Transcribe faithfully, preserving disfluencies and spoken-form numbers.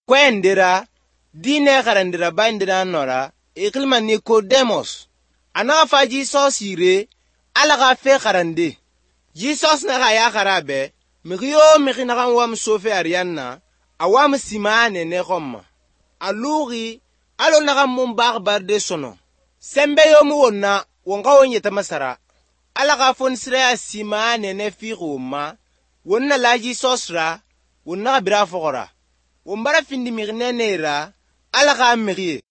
kwendira dine karandira bandira nora ikilma Nicodemus ana fa Jesus yire ala ga fe karande Jesus na ga ya karabe miyo mi na kan wam sofe arianna awam simane ne gomma aluri alo na kan mun barbar de sono sembe yo mu wonna wonga wonye ta masara ala ga fon sira simane ne fi goma wonna la Jesus ra wonna bira fogora wombara findi mi ne ra ala ga mi